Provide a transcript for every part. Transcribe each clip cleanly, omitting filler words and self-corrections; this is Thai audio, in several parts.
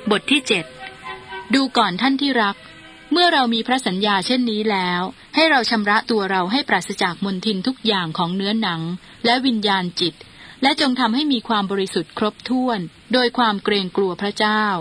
บทที่7ดูก่อนท่านที่รักเมื่อเรามีพระสัญญาเช่นนี้แล้วให้เราชำระตัวเราให้ปราศจากมลทินทุกอย่างของเนื้อหนังและวิญญาณจิตและจงทำให้มีความบริสุทธิ์ครบถ้วนโดยความเกรงกลัวพระเจ้า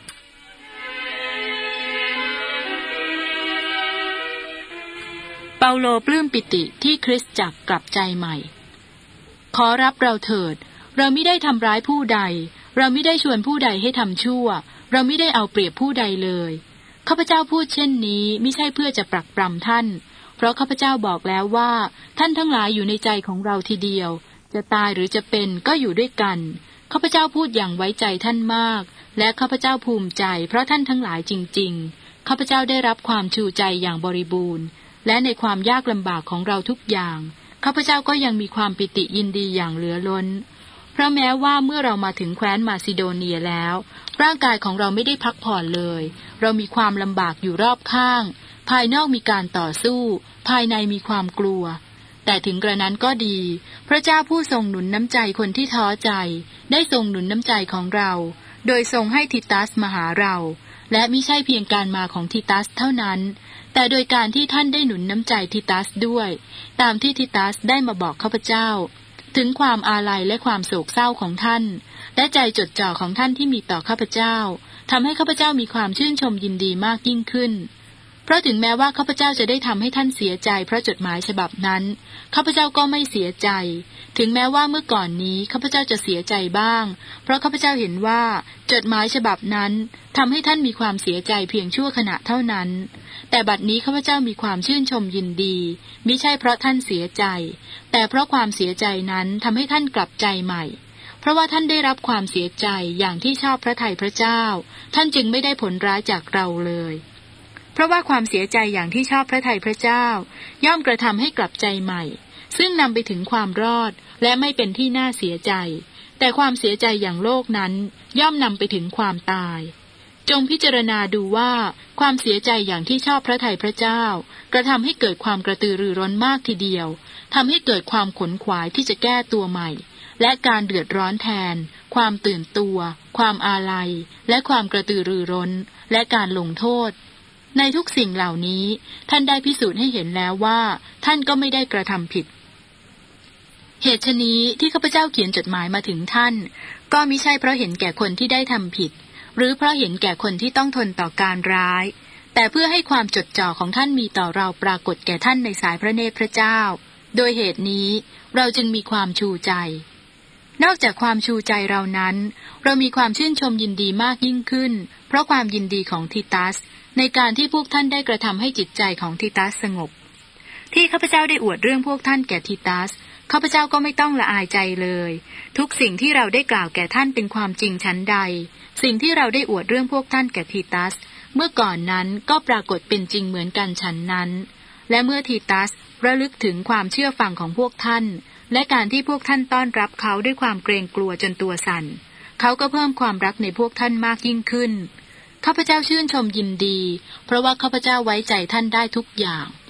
เปาโลปลื้มปิติที่คริสตจักรกลับใจใหม่ขอรับเราเถิดเราไม่ได้ทำร้ายผู้ใดเราไม่ได้ชวนผู้ใดให้ทำชั่วเราไม่ได้เอาเปรียบผู้ใดเลยข้าพเจ้าพูดเช่นนี้ไม่ใช่เพื่อจะปรักปรำท่านเพราะข้าพเจ้าบอกแล้วว่าท่านทั้งหลายอยู่ในใจของเราทีเดียวจะตายหรือจะเป็นก็อยู่ด้วยกันข้าพเจ้าพูดอย่างไว้ใจท่านมากและข้าพเจ้าภูมิใจเพราะท่านทั้งหลายจริงๆข้าพเจ้าได้รับความชูใจอย่างบริบูรณ์และในความยากลำบากของเราทุกอย่างข้าพเจ้าก็ยังมีความปิติยินดีอย่างเหลือล้นเพราะแม้ว่าเมื่อเรามาถึงแคว้นมาซิโดเนียแล้วร่างกายของเราไม่ได้พักผ่อนเลยเรามีความลำบากอยู่รอบข้างภายนอกมีการต่อสู้ภายในมีความกลัวแต่ถึงกระนั้นก็ดีพระเจ้าผู้ทรงหนุนน้ำใจคนที่ท้อใจได้ทรงหนุนน้ำใจของเราโดยทรงให้ทิตัสมาหาเราและมิใช่เพียงการมาของทิตัสเท่านั้นแต่โดยการที่ท่านได้หนุนน้ำใจทิตัสด้วยตามที่ทิตัสได้มาบอกข้าพเจ้าถึงความอาลัยและความโศกเศร้าของท่านและใจจดจ่อของท่านที่มีต่อข้าพเจ้าทำให้ข้าพเจ้ามีความชื่นชมยินดีมากยิ่งขึ้นเพราะถึงแม้ว่าข้าพเจ้าจะได้ทำให้ท่านเสียใจเพราะจดหมายฉบับนั้นข้าพเจ้าก็ไม่เสียใจถึงแม้ว่าเมื่อก่อนนี้ข้าพเจ้าจะเสียใจบ้างเพราะข้าพเจ้าเห็นว่าจดหมายฉบับนั้นทำให้ท่านมีความเสียใจเพียงชั่วขณะเท่านั้นแต่บัดนี้ข้าพเจ้ามีความชื่นชมยินดีมิใช่เพราะท่านเสียใจแต่เพราะความเสียใจนั้นทำให้ท่านกลับใจใหม่เพราะว่าท่านได้รับความเสียใจอย่างที่ชอบพระทัยพระเจ้าท่านจึงไม่ได้ผลร้ายจากเราเลยเพราะว่าความเสียใจอย่างที่ชอบพระทัยพระเจ้าย่อมกระทำให้กลับใจใหม่ซึ่งนำไปถึงความรอดและไม่เป็นที่น่าเสียใจแต่ความเสียใจอย่างโลกนั้นย่อมนำไปถึงความตายจงพิจารณาดูว่าความเสียใจอย่างที่ชอบพระทัยพระเจ้ากระทำให้เกิดความกระตือรือร้นมากทีเดียวทำให้เกิดความขนขวายที่จะแก้ตัวใหม่และการเดือดร้อนแทนความตื่นตัวความอาลัยและความกระตือรือร้นและการลงโทษในทุกสิ่งเหล่านี้ท่านได้พิสูจน์ให้เห็นแล้วว่าท่านก็ไม่ได้กระทำผิดเหตุฉะนี้ที่ข้าพเจ้าเขียนจดหมายมาถึงท่านก็มิใช่เพราะเห็นแก่คนที่ได้ทำผิดหรือเพราะเห็นแก่คนที่ต้องทนต่อการร้ายแต่เพื่อให้ความจดจ่อของท่านมีต่อเราปรากฏแก่ท่านในสายพระเนตรพระเจ้าโดยเหตุนี้เราจึงมีความชูใจนอกจากความชูใจเรานั้นเรามีความชื่นชมยินดีมากยิ่งขึ้นเพราะความยินดีของทิตัสในการที่พวกท่านได้กระทำให้จิตใจของทิตัสสงบที่ข้าพเจ้าได้อวดเรื่องพวกท่านแก่ทิตัสข้าพเจ้าก็ไม่ต้องละอายใจเลยทุกสิ่งที่เราได้กล่าวแก่ท่านเป็นความจริงชั้นใดสิ่งที่เราได้อวดเรื่องพวกท่านแก่ทิตัสเมื่อก่อนนั้นก็ปรากฏเป็นจริงเหมือนกันฉันนั้นและเมื่อทิตัสระลึกถึงความเชื่อฟังของพวกท่านและการที่พวกท่านต้อนรับเขาด้วยความเกรงกลัวจนตัวสั่นเขาก็เพิ่มความรักในพวกท่านมากยิ่งขึ้นข้าพเจ้าชื่นชมยินดีเพราะว่าข้าพเจ้าไว้ใจท่านได้ทุกอย่าง